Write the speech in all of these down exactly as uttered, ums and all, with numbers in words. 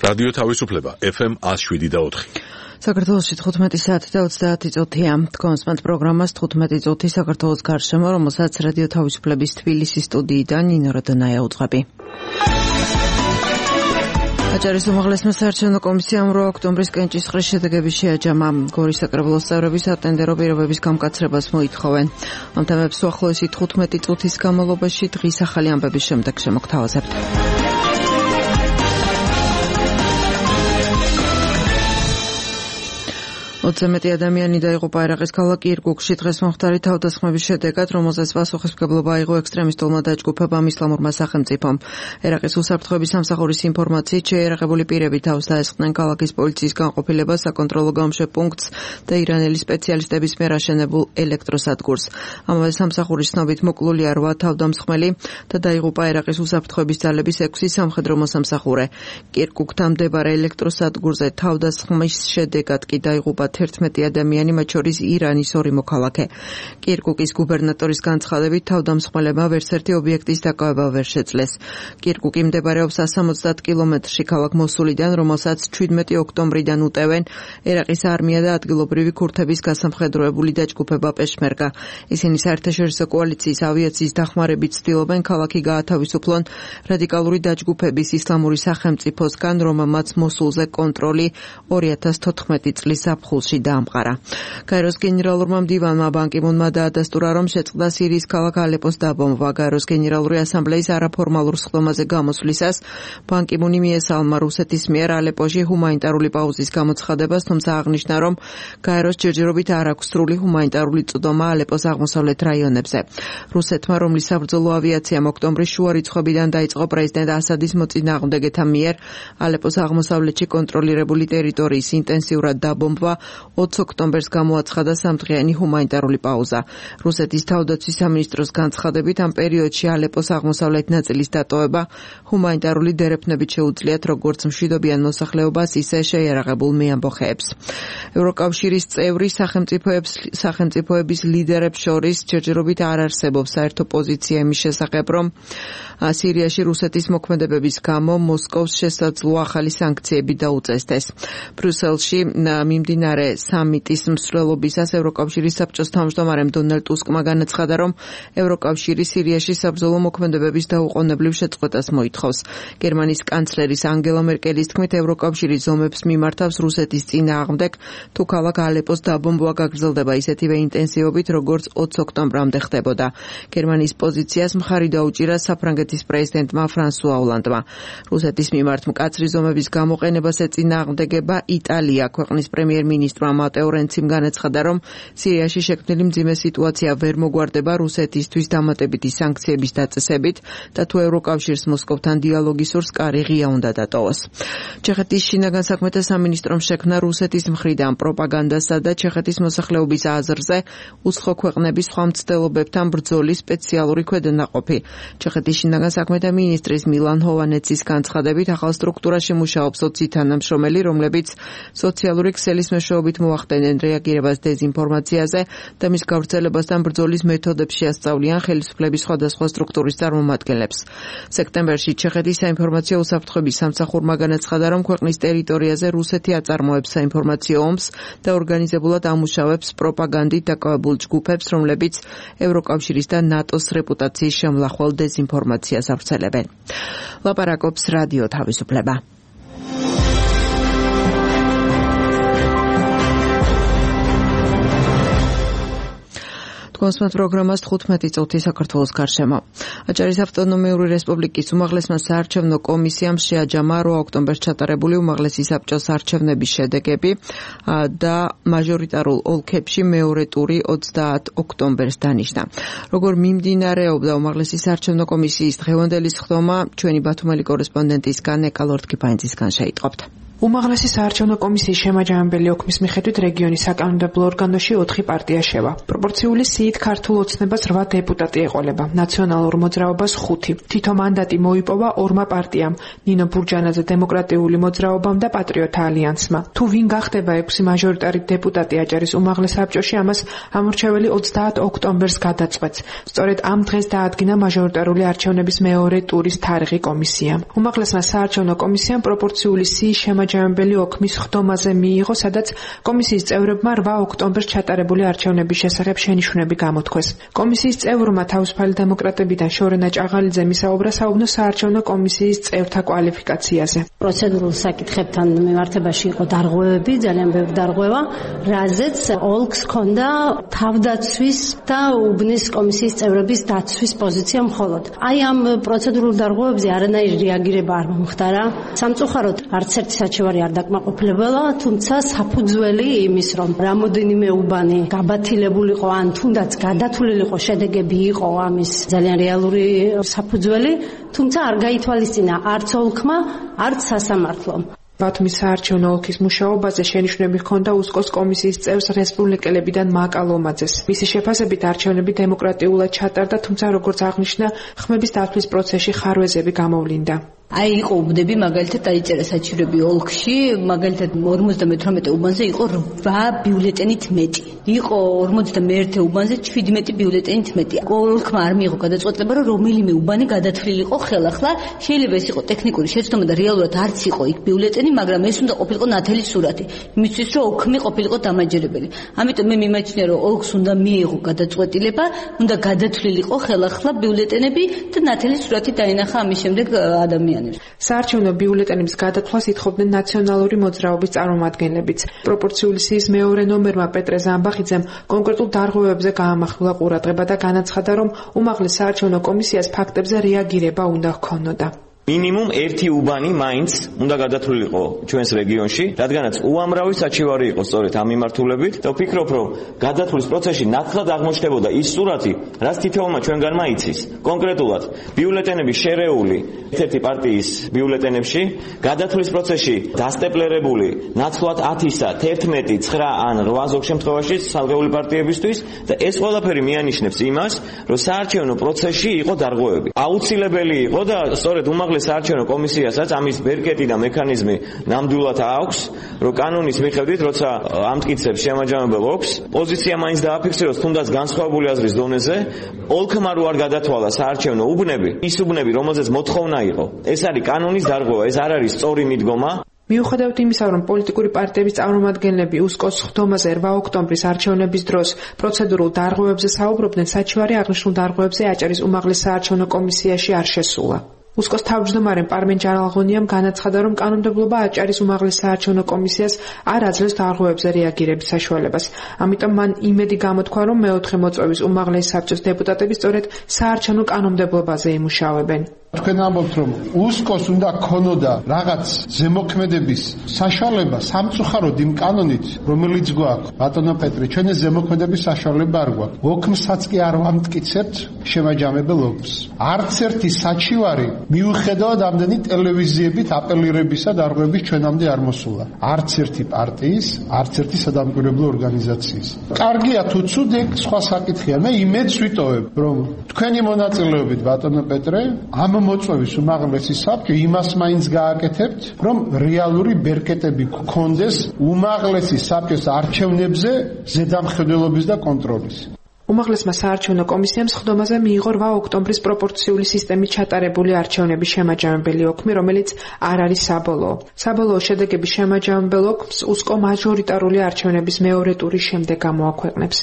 რადიო თავისუფლება ეფ ემ one oh seven და four. საქართველოში თხუთმეტი საათი და ოცდაათი წუთია. თქვენს პროგრამას თხუთმეტი წუთი საქართველოს გარშემო, რომელსაც რადიო თავისუფლების თბილისის სტუდიიდან ნინო როდონაია უძღვები. აჭარის უმაღლესმა საარჩევნო კომისიამ რვა ოქტომბრის კენჭისყრის შედეგების შეაჯამა. გორის საკრებულოს წევრები სატენდერო პირობების გამკაცრებას მოითხოვენ. ამ თემებს უახლოესი თხუთმეტი წუთის განმავლობაში დღის ახალი ამბების შემდეგ შემოგთავაზებთ. ოცზე მეტი ადამიანი დაიღუპა ერაყის ქალაქ კირკუკში დღეს მომხდარი თავდასხმების შედეგად, რომელზეც პასუხისმგებლობა აიღო ექსტრემისტულმა დაჯგუფებამ ისლამურმა სახელმწიფომ. ერაყის უსაფრთხოების სამსახურის ინფორმაციით შეიარაღებული პირები თავს დაესხნენ ქალაქის პოლიციის განყოფილებას, საკონტროლო გამშვებ პუნქტს და ირანელი სპეციალისტების მიერ აშენებულ ელექტროსადგურს. ამავე სამსახურის ცნობით მოკლულია რვა თავდამსხმელი და დაიღუპა ერაყის უსაფრთხოების ძალების ექვსი სამხედრო მოსამსახურე. კირკუკთან მდებარე ელექტროსადგურზე თავდასხმის შედეგად კი დაიღუპა თერთმეტი ადამიანი, მათ შორის ირანის ორი მოქალაქე. კირკუკის გუბერნატორის განცხადებით თავდამსხმელებმა ვერცერთი ობიექტის დაკავება ვერ შეძლეს. კირკუკი მდებარეობს one hundred sixty კილომეტრში ქალაქ მოსულიდან, რომელსაც seventeen ოქტომბრიდან უტევენ ერაყის არმია და ადგილობრივი ქურთების გასამხედროებული დაჯგუფება პეშმერგა. ისინი საერთაშორისო კოალიციის ავიაციის დახმარებით ცდილობენ ქალაქი გაათავისუფლონ რადიკალური დაჯგუფების ისლამური სახელმწიფოსგან, რომელმაც მოსულზე კონტროლი two thousand fourteen წლის ზაფხულში დაამყარა. გაეროს გენერალურმა მდივანმა ბან კი მუნმა დაადასტურა, რომ შეწყდა სირიის ქალაქ ალეპოს დაბომბვა. გაეროს გენერალური ასამბლეის არაფორმალურ სხდომაზე გამოსვლისას ბან კი მუნი მიესალმა რუსეთის მიერ ალეპოში ჰუმანიტარული პაუზის გამოცხადებას, თუმცა აღნიშნა, რომ გაეროს ჯერჯერობით არ აქვს სრული ჰუმანიტარული წვდომა ალეპოს აღმოსავლეთ რაიონებზე. რუსეთმა, რომლის საბრძოლო ავიაციამ ოქტომბრის შუა რიცხვებიდან დაიწყო პრეზიდენტ ასადის მოწინააღმდეგეთა მიერ ალეპოს აღმოსავლეთში კონტროლირებული ტერიტორიის ინტენსიურად დაბომბვა, ოცი ოქტომბერს გამოაცხადა სამდღიანი ჰუმანიტარული პაუზა. რუსეთის თავდაცვის სამინისტროს განცხადებით, ამ პერიოდში ალეპოს აღმოსავლეთ ნაწილის დატოვება ჰუმანიტარული დერეფნებით შეუძლიათ როგორც მშვიდობიან მოსახლეობას, ისე შეიარაღებულ მეამბოხეებს. ევროკავშირის წევრი სახელმწიფოებს სახელმწიფოების ლიდერებს შორის ჯერჯერობით არ არსებობს საერთო პოზიცია იმის შესახებ, რომ სირიაში რუსეთის მოქმედებების გამო მოსკოვს შესაძლოა ახალი სანქციები დაუწესდეს. ბრიუსელში მიმდინარე სამიტის მსვლელობისას ევროკავშირის საბჭოს თავმჯდომარემ დონალდ ტუსკმა განაცხადა, რომ ევროკავშირი სირიაში საბრძოლო მოქმედებების დაუყოვნებლივ შეწყვეტას მოითხოვს. გერმანიის კანცლერის ანგელა მერკელის თქმით, ევროკავშირი ზომებს მიმართავს რუსეთის წინააღმდეგ, თუ ქალაქ ალეპოს დაბომბვა გაგრძელდება ისეთივე ინტენსივობით, როგორც ოცი ოქტომბრამდე ხდებოდა. გერმანიის პოზიციას მხარი დაუჭირა საფრანგეთის პრეზიდენტმა ფრანსუა ოლანდმა. რუსეთის მიმართ მკაცრი ზომების გამოყენებას ეწინააღმდეგება იტალია. ქვეყნის პრემიერ-მინისტრმა მატეო რენციმ განაცხადა, რომ სირიაში შექმნილი მძიმე სიტუაცია ვერ მოგვარდება რუსეთისთვის დამატებითი სანქციების დაწესებით და თუ ევროკავშირს მოსკოვთან დიალოგის სურს, კარი ღია უნდა დატოვოს. ჩეხეთის შინაგან საქმეთა სამინისტრომ შექმნა რუსეთის მხრიდან პროპაგანდასა და ჩეხეთის მოსახლეობის აზრზე უცხო ქვეყნების სხვა მცდელობებთან ბრძოლის სპეციალური ქვედანაყოფი. ჩეხეთის შინაგან საქმეთა მინისტრის მილან ჰოვანეცის განცხადებით, ახალ სტრუქტურაში მუშაობს ოცი თანამშრომელი, რომლებიც სოციალური ქსელის მეშვეობით მოახდენენ რეაგირებას დეზინფორმაციაზე და მის გავრცელებასთან ბრძოლის მეთოდებს შეასწავლიან ხელისუფლების სხვადასხვა სტრუქტურის წარმომადგენლებს. სექტემბერში ჩეხეთის საინფორმაციო უსაფრთხოების სამსახურმა განაცხადა, რომ ქვეყნის ტერიტორიაზე რუსეთი აწარმოებს საინფორმაციო ომს და ორგანიზებულად ამუშავებს პროპაგანდით დაკავებულ ჯგუფებს, რომლებიც ევროკავშირის და ნატოს რეპუტაციის შემლახვალ დეზინფორმაციას ავრცელებენ. ლაპარაკობს რადიო თავისუფლება. თქვენს პროგრამას თხუთმეტი წუთი საქართველოს გარშემო. აჭარის ავტონომიური რესპუბლიკის უმაღლესმა საარჩევნო კომისიამ შეაჯამა რვა ოქტომბერს ჩატარებული უმაღლესი საბჭოს არჩევნების შედეგები და მაჟორიტარულ ოლქებში მეორე ტური ოცდაათ ოქტომბერს დანიშნა. როგორ მიმდინარეობდა უმაღლესი საარჩევნო კომისიის დღევანდელი სხდომა, ჩვენი ბათუმელი კორესპონდენტისგან ეკალორდ კიფაინცისგან შეიტყობთ. უმაღლესი საარჩევნო კომისიის შემაჯამებელი ოქმის მიხედვით რეგიონის საკანონმდებლო ორგანოში ოთხი პარტია შევა. პროპორციული სიით ქართულ ოცნებას რვა დეპუტატი ეყოლება, ნაციონალურ მოძრაობას ხუთი. თითო მანდატი მოიპოვა ორმა პარტიამ, ნინო ბურჯანაძე დემოკრატიული მოძრაობამ და პატრიოტთა ალიანსმა. თუ ვინ გახდება ექვსი მაჟორიტარი დეპუტატი აჭარის უმაღლეს საბჭოში, ამას ამორჩეველი ოცდაათ ოქტომბერს გადაწყვეტს. სწორედ ამ დღეს დაადგინა მაჟორიტარული არჩევნების მეორე ტურის თარიღი კომისიამ. უმაღლესმა საარჩევნო კომისიამ პროპორციული სიის შემაჯამებელი ოქმის ხდომაზე მიიღო, სადაც კომისიის წევრებმა რვა ოქტომბერს ჩატარებული არჩევნების შესახებ შენიშვნები გამოთქვეს. კომისიის წევრმა თავისუფალი დემოკრატებიდან შორენა ჭაღალიძე მისაუბრა საუბნო საარჩევნო კომისიის წევრთა კვალიფიკაციაზე. პროცედურულ საკითხებთან მიმართებაში იყო დარღვევები, ძალიან ბევრი დარღვევა, რაზეც ოლქს ჰქონდა თავდაცვის და უბნის კომისიის წევრების დაცვის პოზიცია მხოლოდ. აი ამ პროცედურულ დარღვევებზე არანაირი რეაგირება არ მომხდარა. სამწუხაროდ არც ერთი საჩივარი არ დაკმაყოფილებულა, თუმცა საფუძველი იმის, რომ რამოდენიმე უბანი გაბათილებულიყო ან თუნდაც გადათვლილიყო შედეგები იყო ამის ძალიან რეალური საფუძველი, თუმცა არ გაითვალისწინა არც ოლქმა, არც სასამართლომ. ბათუმის საარჩევნო ოლქის მუშაობაზე შენიშვნები ჰქონდა უსკოს კომისიის წევრს რესპუბლიკელებიდან მაკა ლომაძეს. მისი შეფასებით არჩევნები დემოკრატიულად ჩატარდა, თუმცა როგორც აღნიშნა, ხმების დათვლის პროცესში ხარვეზები გამოვლინდა. აი იყო უბნები, მაგალითად დაიწერა საჩივრები ოლქში, მაგალითად ორმოცდამეთვრამეტე უბანზე იყო რვა ბიულეტენით მეტი. იყო ორმოცდამეერთე უბანზე შვიდმეტი ბიულეტენით მეტი. ოლქმა არ მიიღო გადაწყვეტილება, რომ რომელიმე უბანი გადათვლილიყო ხელახლა. შეიძლება ეს იყო ტექნიკური შეცდომა და რეალურად არც იყო იქ ბიულეტენი, მაგრამ ეს უნდა ყოფილიყო ნათელი სურათი. იმისთვის, რომ ოქმი ყოფილიყო დამაჯერებელი. ამიტომ მე მიმაჩნია, რომ ოლქს უნდა მიიღო გადაწყვეტილება, უნდა გადათვლილიყო ხელახლა ბიულეტენები და ნათელი სურათი დაინახა ამის შემდეგ ადამიანებს. საარჩევნო ბიულეტენების გადათვლას ითხოვდნენ ნაციონალური მოძრაობის წარმომადგენლებიც. პროპორციული სიის მეორე ნომერმა პეტრე ზამბახიძემ კონკრეტულ დარღვევებზე გაამახვილა ყურადღება და განაცხადა, რომ უმაღლეს საარჩევნო კომისიას ფაქტებზე რეაგირება უნდა ჰქონოდა. მინიმუმ ერთი უბანი მაინც უნდა გადათვლილიყო ჩვენს რეგიონში, რადგანაც უამრავი საჩივარი იყო სწორედ ამ მიმართულებით და ვფიქრობ, რომ გადათვლის პროცესში ნათლად აღმოჩნდებოდა ის სურათი, რაც თითოეულმა ჩვენგანმა იცის. კონკრეტულად, ბიულეტენები შერეული ერთ-ერთი პარტიის ბიულეტენებში, გადათვლის პროცესში დასტეპლერებული ნაცვლად ათისა, თერთმეტი, ცხრა ან რვა ზოგ შემთხვევაში სალგეული პარტიებისთვის და ეს ყველაფერი მიანიშნებს იმას, რომ საარჩევნო პროცესში იყო დარღვევები. აუცილებელი იყო და სწორედ უმაღლეს საარჩევნო კომისიასაც ამის ბერკეტი და მექანიზმი ნამდვილად აქვს, რომ კანონის მიხედვით, როცა ამტკიცებს შემაჯამებელ ოლქს, პოზიცია მაინც დააფიქსიროს თუნდაც განსხვავებული აზრის დონეზე, ოლქმა რო არ გადათვალა საარჩევნო უბნები, ის უბნები, რომელზეც მოთხოვნა იყო. ეს არის კანონის დარღვევა, ეს არ არის სწორი მიდგომა. მიუხედავად იმისა, რომ პოლიტიკური პარტიების წარმომადგენლები უსკოს ხდომაზე რვა ოქტომბრის არჩევნების დროს პროცედურულ დარღვევებზე საუბრობდნენ, საჩივარი აღნიშნულ დარღვევებზე აჭარის უმაღლეს საარჩევნო კომისიაში არ შესულა. უსკოს თავმჯდომარე პარმენ ჯარალღონიამ განაცხადა, რომ კანონმდებლობა აჭარის უმაღლეს საარჩევნო კომისიას არ აძლევს დარღვევებზე რეაგირების საშუალებას. ამიტომ მან იმედი გამოთქვა, რომ მეოთხე მოწვევის უმაღლეს საბჭოს დეპუტატები სწორედ საარჩევნო კანონმდებლობაზე იმუშავებენ. თქვენ ამბობთ, რომ უსკოს უნდა ქონოდა რაღაც ზემოქმედების საშუალება სამწუხაროდ იმ კანონით, რომელიც გვაქვს. ბატონო პეტრე, ჩვენ ეს ზემოქმედების საშუალება არ გვაქვს. ოქმსაც კი არ ვამტკიცებთ შემაჯამებელ ოქმს. არც ერთი საჩივარი მიუხედავად ამდენი ტელევიზიებით აპელირებისა დარღვევების ჩვენამდე არ მოსულა. არც ერთი პარტიის, არც ერთი სადამკვირვებლო ორგანიზაციის. კარგია თუ ცუდი, სხვა საკითხია. მე იმედს ვიტოვებ, რომ თქვენი მონაწილეობით, ბატონო პეტრე, ამ მოწვევის უმაღლესი საბჭო იმას მაინც გააკეთებთ, რომ რეალური ბერკეტები გქონდეს უმაღლესი საბჭოს არჩევნებზე ზედამხედველობის და კონტროლის. უმაღლესმა საარჩევნო კომისიამ ხდომაზე მიიღო რვა ოქტომბრის პროპორციული სისტემით ჩატარებული არჩევნების შემაჯამებელი ოქმი, რომელიც არ არის საბოლოო. საბოლოო შედეგების შემაჯამებელ ოქმს უსკო მაჟორიტარული არჩევნების მეორე ტურის შემდეგ გამოაქვეყნებს.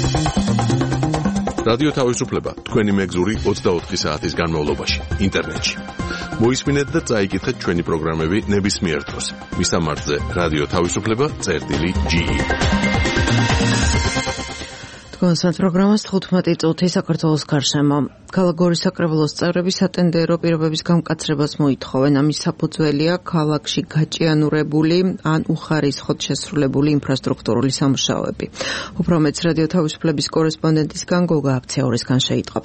რადიო თავისუფლება თქვენი მეგზური ოცდაოთხი საათის განმავლობაში ინტერნეტში. მოისმინეთ და წაიკითხეთ ჩვენი პროგრამები ნებისმიერ დროს. მისამართზე რადიო თავისუფლება წერტილი ჯი. კონსერტ პროგრამას თხუთმეტი წუთი საქართველოს გარშემო. ქალაქ გორის საკრებულოს წევრები სატენდერო პირობების გამკაცრებას მოითხოვენ. ამის საფუძველია ქალაქში გაჭიანურებული ან უხარისხოდ შესრულებული ინფრასტრუქტურული სამუშაოები. უფრო მეტს რადიო თავისუფლების კორესპონდენტისგან გოგა აფცეორისგან შეიტყობთ.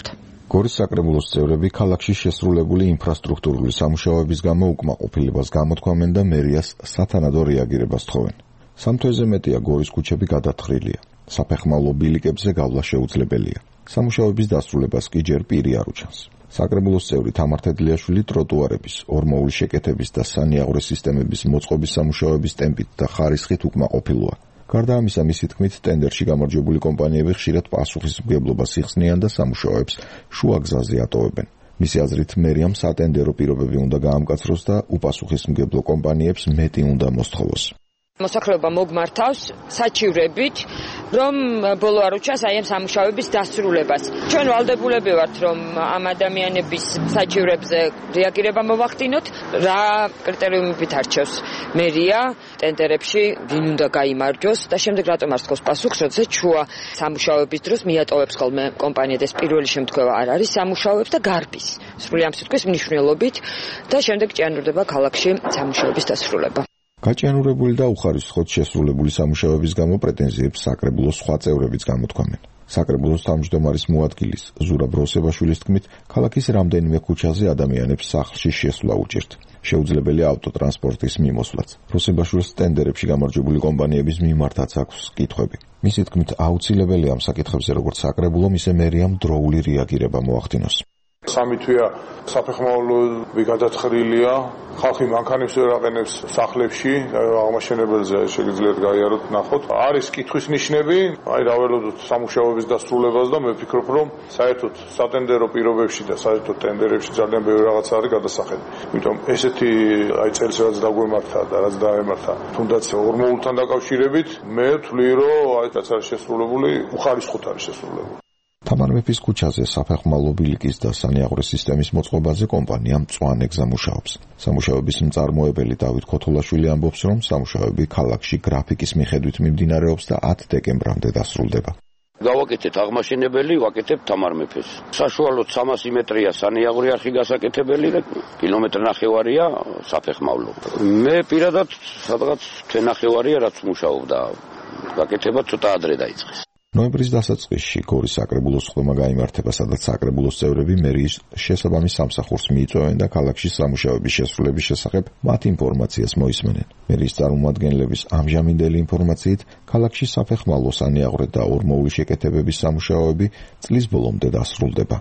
გორის საკრებულოს წევრები ქალაქში შესრულებული ინფრასტრუქტურული სამუშაოების გამო უკმაყოფილებას გამოთქვამენ და მერიას სათანადო რეაგირებას თხოვენ. სამ თვეზე მეტია გორის ქუჩები გადათხრილია. საფეხმავლო ბილიკებზე გავლა შეუძლებელია. სამუშაოების დასრულებას კი ჯერ პირი არ უჩანს. საკრებულოს წევრი თამარ თედლიაშვილი ტროტუარების, ორმოული შეკეთების და სანიაღვრე სისტემების მოწყობის სამუშაოების ტემპით და ხარისხით უკმაყოფილოა. გარდა ამისა, მისი თქმით, ტენდერში გამარჯვებული კომპანიები ხშირად პასუხისმგებლობას იხსნიან და სამუშაოებს შუა გზაზე ატოვებენ. მისი აზრით, მერიამ სატენდერო პირობები უნდა გაამკაცროს და უპასუხისმგებლო კომპანიებს მეტი უნდა მოსთხოვოს. მოსახლეობა მოგმართავს საჩივრებით, რომ ბოლო არ უჩანს აი ამ სამუშაოების დასრულებას. ჩვენ ვალდებულები ვართ, რომ ამ ადამიანების საჩივრებზე რეაგირება მოვახდინოთ, რა კრიტერიუმებით არჩევს მერია ტენდერებში, ვინ უნდა გაიმარჯვოს და შემდეგ რატომ არ სთხოვს პასუხს, როდესაც შუა სამუშაოების დროს მიატოვებს ხოლმე კომპანია და ეს პირველი შემთხვევა არ არის, სამუშაოებს და გარბის. სრული ამ სიტყვის მნიშვნელობით და შემდეგ ჭიანურდება ქალაქში სამუშაოების დასრულება. გაჭიანურებული და უხარისხოდ შესრულებული სამუშაოების გამო პრეტენზიებს საკრებულოს სხვა წევრებიც გამოთქვამენ. საკრებულოს თავმჯდომარის მოადგილის ზურაბ როსებაშვილის თქმით, ქალაქის რამდენიმე ქუჩაზე ადამიანებს სახლში შესვლა უჭირთ. შეუძლებელია ავტოტრანსპორტის მიმოსვლაც. როსებაშვილს ტენდერებში გამარჯვებული კომპანიების მიმართაც აქვს კითხვები. მისი თქმით, აუცილებელია ამ საკითხებზე როგორც საკრებულომ, ისე მერიამ დროული რეაგირება მოახდინოს. სამი თვეა საფეხმავლოები გადათხრილია, ხალხი მანქანებს ვერ აყენებს სახლებში, აღმაშენებელზე შეგიძლიათ გაიაროთ, ნახოთ. არის კითხვის ნიშნები, აი რაველოდოთ სამუშაოების დასრულებას და მე ვფიქრობ, რომ საერთოდ სატენდერო პირობებში და საერთოდ ტენდერებში ძალიან ბევრი რაღაც არის გადასახედი. იმიტომ ესეთი აი წელს რაც დაგვემართა და რაც დაემართა, თუნდაც ორმოულთან დაკავშირებით, მე ვთვლი, რომ აი რაც არის შესრულებული, უხარისხოთ არის შესრულებული. თამარ მეფის ქუჩაზე საფეხმავლო ბილიკის და სანიაღვრე სისტემის მოწყობაზე კომპანია მწვანე გზა მუშაობს. სამუშაოების მწარმოებელი დავით ქოთოლაშვილი ამბობს, რომ სამუშაოები ქალაქში გრაფიკის მიხედვით მიმდინარეობს და ათი დეკემბრამდე დასრულდება. გავაკეთეთ აღმაშენებელი, ვაკეთებ თამარ მეფეს. საშუალოდ სამასი მეტრია სანიაღვრე არხი გასაკეთებელი და კილომეტრი ნახევარია საფეხმავლო. მე პირადად სადღაც თვე ნახევარია რაც მუშაობდა. გაკეთება ცოტა ადრე დაიწყეს. ნოემბრის დასაწყისში გორის საკრებულოს ხდომა გაიმართება, სადაც საკრებულოს წევრები მერიის შესაბამის სამსახურს მიიწვევენ და ქალაქში სამუშაოების შესრულების შესახებ მათ ინფორმაციას მოისმენენ. მერიის წარმომადგენლების ამჟამინდელი ინფორმაციით, ქალაქში საფეხმავლო, სანიაღვრე და ორმოული შეკეთებების სამუშაოები წლის ბოლომდე დასრულდება.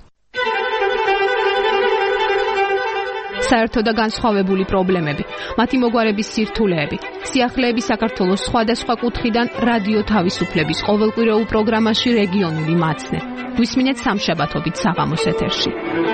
საერთო და განსხვავებული პრობლემები, მათი მოგვარების სირთულეები, სიახლეები საქართველოს სხვადასხვა კუთხიდან რადიო თავისუფლების ყოველკვირეულ პროგრამაში რეგიონული მაცნე. გვისმინეთ სამშაბათობით საღამოს ეთერში.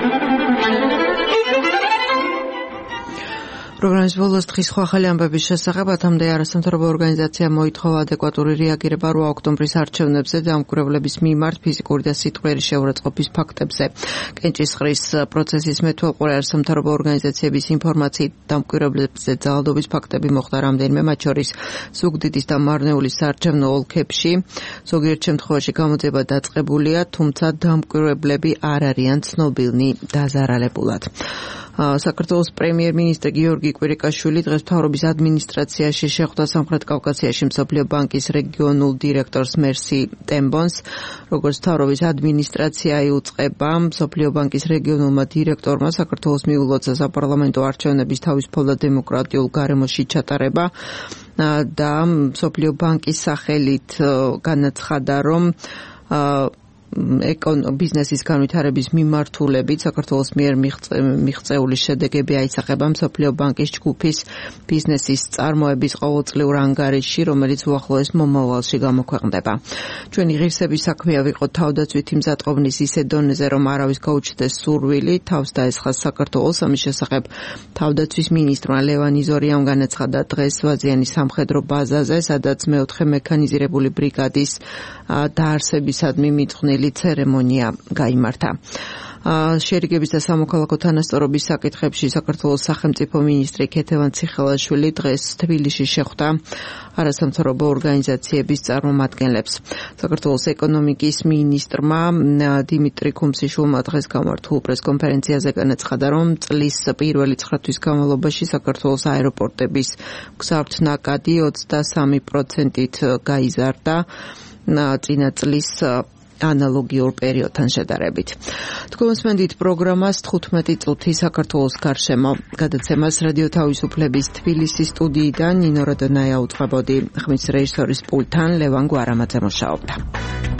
პროგრამის ბოლოს დღის სხვა ახალი ამბების შესახებ ათამდე არასამთავრობო ორგანიზაცია მოითხოვა ადეკვატური რეაგირება რვა ოქტომბრის არჩევნებზე დამკვირვებლების მიმართ ფიზიკური და სიტყვიერი შეურაცხყოფის ფაქტებზე. კენჭისყრის პროცესის მეთვალყური არასამთავრობო ორგანიზაციების ინფორმაციით დამკვირვებლებზე ძალადობის ფაქტები მოხდა რამდენიმე, მათ შორის ზუგდიდის და მარნეულის საარჩევნო ოლქებში. ზოგიერთ შემთხვევაში გამოძიება დაწყებულია, თუმცა დამკვირვებლები არ არიან ცნობილნი დაზარალებულად. საქართველოს პრემიერ-მინისტრი გიორგი კვირიკაშვილი დღეს მთავრობის ადმინისტრაციაში შეხვდა სამხრეთ კავკასიაში მსოფლიო ბანკის რეგიონულ დირექტორს მერსი ტემბონს. როგორც მთავრობის ადმინისტრაცია იუწყება, მსოფლიო ბანკის რეგიონულმა დირექტორმა საქართველოს მიულოცა საპარლამენტო არჩევნების თავისუფალ და დემოკრატიულ გარემოში ჩატარება და მსოფლიო ბანკის სახელით განაცხადა, რომ ბიზნესის განვითარების მიმართულებით საქართველოს მიერ მიღწეული შედეგები აისახება მსოფლიო ბანკის ჯგუფის ბიზნესის წარმოების ყოველწლიურ ანგარიშში, რომელიც უახლოეს მომავალში გამოქვეყნდება. ჩვენი ღირსების საქმეა ვიყოთ თავდაცვითი მზადყოფნის ისე დონეზე, რომ არავის გაუჩნდეს სურვილი თავს დაესხა საქართველოს. ამის შესახებ თავდაცვის მინისტრმა ლევან იზორიამ განაცხადა დღეს ვაზიანის სამხედრო ბაზაზე, სადაც მეოთხე მექანიზირებული ბრიგადის დაარსებისადმი მიწყვნილი ცერემონია გაიმართა. შერიგების და სამოქალაქო თანასწორობის საკითხებში საქართველოს სახელმწიფო მინისტრი ქეთევან ციხელაშვილი დღეს თბილისში შეხვდა არასამთავრობო ორგანიზაციების წარმომადგენლებს. საქართველოს ეკონომიკის მინისტრმა დიმიტრი ქუმსიშვილმა დღეს გამართულ პრესკონფერენციაზე განაცხადა, რომ წლის პირველი ცხრა თვის განმავლობაში საქართველოს აეროპორტების მგზავრთნაკადი ოცდასამი პროცენტით გაიზარდა წინა წლის ანალოგიურ პერიოდთან შედარებით. თქვენსმენდით პროგრამას თხუთმეტი წუთი საქართველოს გარშემო. გადაცემას რადიო თავისუფლების თბილისის სტუდიიდან ნინო როდონაია უწყებოდი. ხმის რეჟისორის პულტთან ლევან გვარამაძე მუშაობდა.